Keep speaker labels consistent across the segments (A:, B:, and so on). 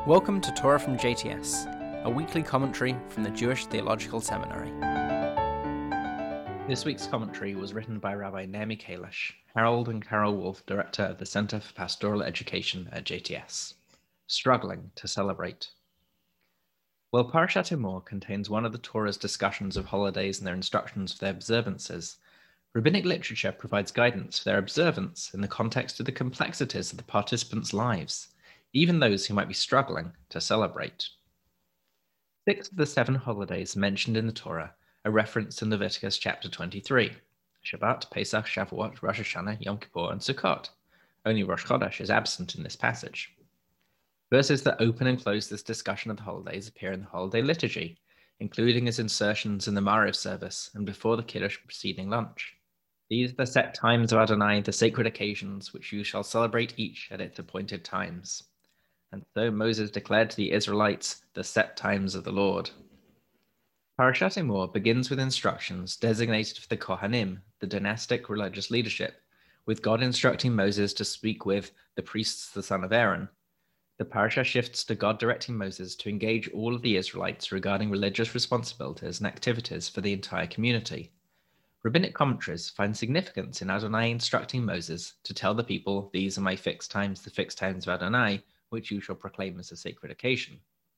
A: Welcome to Torah from JTS, a weekly commentary from the Jewish Theological Seminary. This week's commentary was written by Rabbi Naomi Kalish, Harold and Carol Wolf, Director of the Center for Pastoral Education at JTS. Struggling to Celebrate. While Parashat Emor contains one of the Torah's discussions of holidays and their instructions for their observances, rabbinic literature provides guidance for their observance in the context of the complexities of the participants' lives, even those who might be struggling to celebrate. 6 of the 7 holidays mentioned in the Torah are referenced in Leviticus chapter 23, Shabbat, Pesach, Shavuot, Rosh Hashanah, Yom Kippur, and Sukkot. Only Rosh Chodesh is absent in this passage. Verses that open and close this discussion of the holidays appear in the holiday liturgy, including as insertions in the Mariv service and before the Kiddush preceding lunch. These are the set times of Adonai, the sacred occasions, which you shall celebrate each at its appointed times. And so Moses declared to the Israelites the set times of the Lord. Parashat Emor begins with instructions designated for the Kohanim, the dynastic religious leadership, with God instructing Moses to speak with the priests, the son of Aaron. The parasha shifts to God directing Moses to engage all of the Israelites regarding religious responsibilities and activities for the entire community. Rabbinic commentaries find significance in Adonai instructing Moses to tell the people, "These are my fixed times, the fixed times of Adonai, which you shall proclaim as a sacred occasion."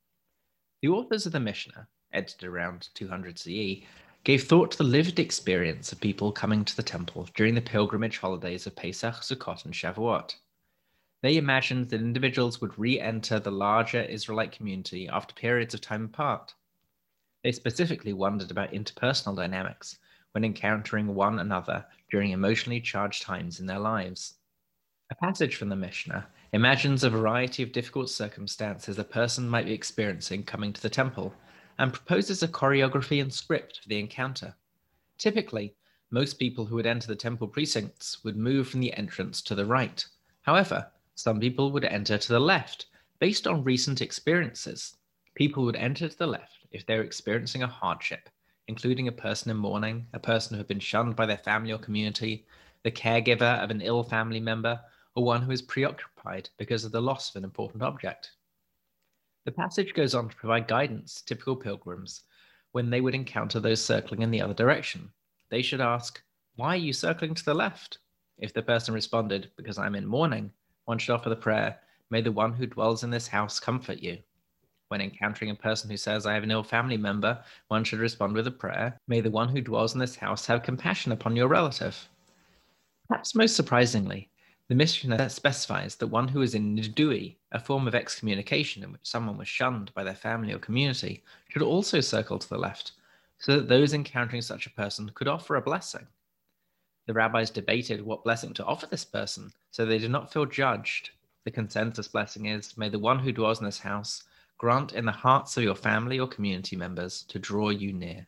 A: The authors of the Mishnah, edited around 200 CE, gave thought to the lived experience of people coming to the temple during the pilgrimage holidays of Pesach, Sukkot, and Shavuot. They imagined that individuals would re-enter the larger Israelite community after periods of time apart. They specifically wondered about interpersonal dynamics when encountering one another during emotionally charged times in their lives. A passage from the Mishnah imagines a variety of difficult circumstances a person might be experiencing coming to the temple and proposes a choreography and script for the encounter. Typically, most people who would enter the temple precincts would move from the entrance to the right. However, some people would enter to the left based on recent experiences. People would enter to the left if they were experiencing a hardship, including a person in mourning, a person who had been shunned by their family or community, the caregiver of an ill family member, or one who is preoccupied because of the loss of an important object. The passage goes on to provide guidance to typical pilgrims when they would encounter those circling in the other direction. They should ask, "Why are you circling to the left?" If the person responded, "Because I'm in mourning," one should offer the prayer, "May the one who dwells in this house comfort you." When encountering a person who says, "I have an ill family member," one should respond with a prayer, "May the one who dwells in this house have compassion upon your relative." Perhaps most surprisingly, the Mishnah specifies that one who is in nidui, a form of excommunication in which someone was shunned by their family or community, should also circle to the left, so that those encountering such a person could offer a blessing. The rabbis debated what blessing to offer this person, so they did not feel judged. The consensus blessing is, "May the one who dwells in this house grant in the hearts of your family or community members to draw you near."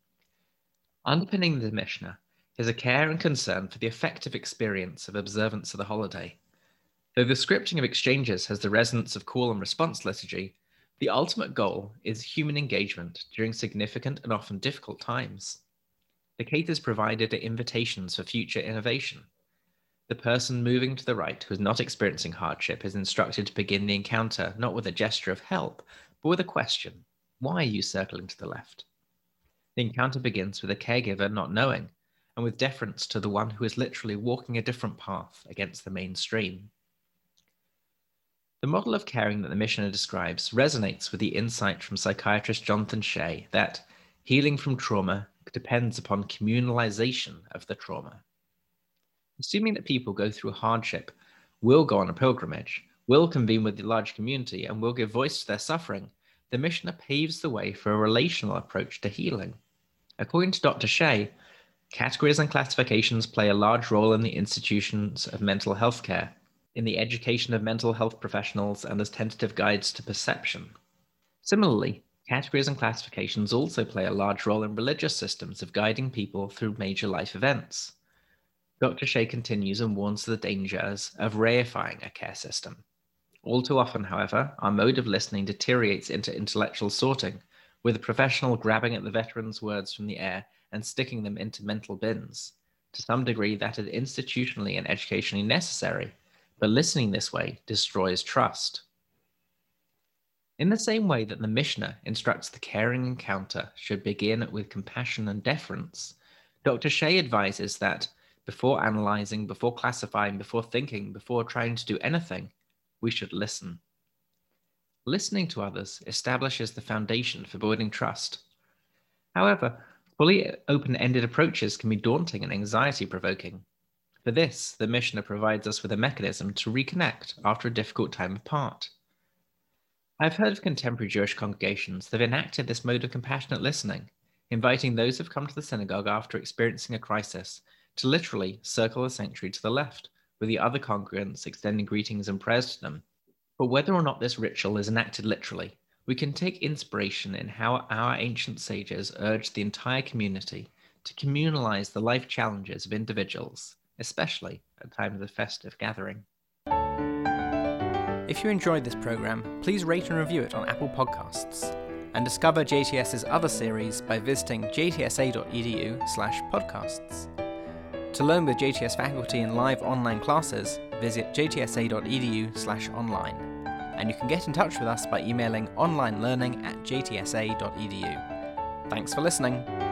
A: Underpinning the Mishnah is a care and concern for the effective experience of observance of the holiday. Though the scripting of exchanges has the resonance of call and response liturgy, the ultimate goal is human engagement during significant and often difficult times. The caterers provided are invitations for future innovation. The person moving to the right who is not experiencing hardship is instructed to begin the encounter not with a gesture of help, but with a question: "Why are you circling to the left?" The encounter begins with a caregiver not knowing, and with deference to the one who is literally walking a different path against the mainstream. The model of caring that the Mishnah describes resonates with the insight from psychiatrist Jonathan Shea that healing from trauma depends upon communalization of the trauma. Assuming that people go through hardship, will go on a pilgrimage, will convene with the large community, and will give voice to their suffering, the Mishnah paves the way for a relational approach to healing. According to Dr. Shea, categories and classifications play a large role in the institutions of mental health care, in the education of mental health professionals, and as tentative guides to perception. Similarly, categories and classifications also play a large role in religious systems of guiding people through major life events. Dr. Shea continues and warns of the dangers of reifying a care system. All too often, however, our mode of listening deteriorates into intellectual sorting, with a professional grabbing at the veteran's words from the air and sticking them into mental bins. To some degree, that is institutionally and educationally necessary, but listening this way destroys trust. In the same way that the Mishnah instructs the caring encounter should begin with compassion and deference, Dr. Shea advises that before analyzing, before classifying, before thinking, before trying to do anything, we should listen. Listening to others establishes the foundation for building trust. However, fully open-ended approaches can be daunting and anxiety-provoking. For this, the Mishnah provides us with a mechanism to reconnect after a difficult time apart. I've heard of contemporary Jewish congregations that have enacted this mode of compassionate listening, inviting those who have come to the synagogue after experiencing a crisis to literally circle the sanctuary to the left, with the other congregants extending greetings and prayers to them. But whether or not this ritual is enacted literally, we can take inspiration in how our ancient sages urged the entire community to communalize the life challenges of individuals, especially at times of festive gathering.
B: If you enjoyed this program, please rate and review it on Apple Podcasts, and discover JTS's other series by visiting jtsa.edu/podcasts. To learn with JTS faculty in live online classes, visit jtsa.edu/online, and you can get in touch with us by emailing onlinelearning@jtsa.edu. Thanks for listening.